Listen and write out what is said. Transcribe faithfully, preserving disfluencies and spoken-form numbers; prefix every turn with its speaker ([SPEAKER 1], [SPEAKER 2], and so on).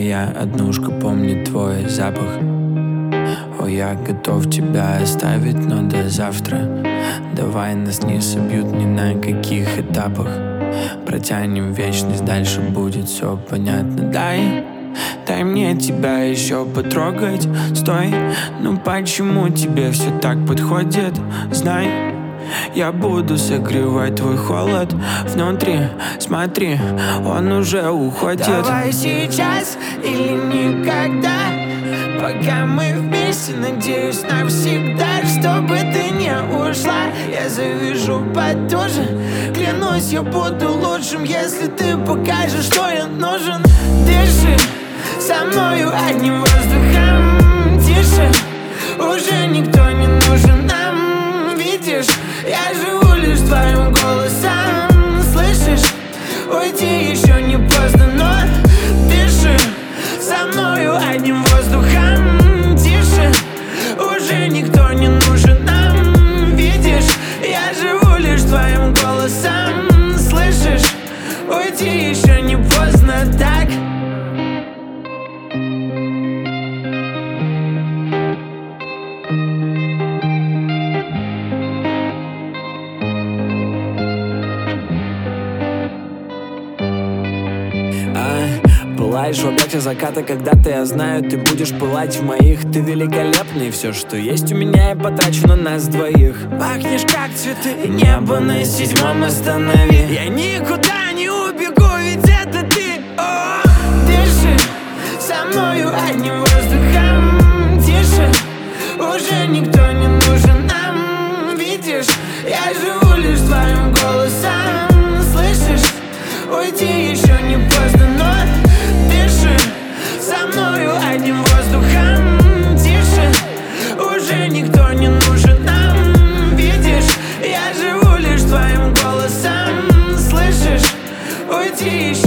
[SPEAKER 1] моя однушка помнит твой запах. О, я готов тебя оставить, но до завтра. Давай нас не собьют ни на каких этапах. Протянем вечность, дальше будет все понятно. Дай, дай мне тебя еще потрогать. Стой, ну почему тебе все так подходит? Знай, я буду согревать твой холод внутри. Смотри, он уже уходит.
[SPEAKER 2] Давай сейчас или никогда. Пока мы вместе, надеюсь навсегда. Чтобы ты не ушла, я завяжу потуже. Клянусь, я буду лучшим, если ты покажешь, что я нужен. Дыши со мною одним воздухом. Тише, уже никто не нужен нам. Видишь, я живу лишь твоим голосом. Слышишь, уйти еще не поздно, но дыши со мною одним воздухом. Тише, уже никто не нужен нам. Видишь, я живу лишь твоим голосом. Слышишь, уйти еще не поздно, так.
[SPEAKER 3] Пылаешь в объятиях заката, когда-то я знаю, ты будешь пылать в моих. Ты великолепный, все, что есть у меня, я потрачу на нас двоих.
[SPEAKER 2] Пахнешь как цветы, небо на седьмом останови.
[SPEAKER 3] Я никуда не убегу, ведь это ты. О!
[SPEAKER 2] Дыши со мною одним воздухом. Тише, уже никто не нужен нам. Видишь, я живу лишь твоим голосом. Слышишь, уйти еще не поздно, но дыши со мною одним воздухом. Тише, уже никто не нужен нам. Видишь, я живу лишь твоим голосом. Слышишь, уйти еще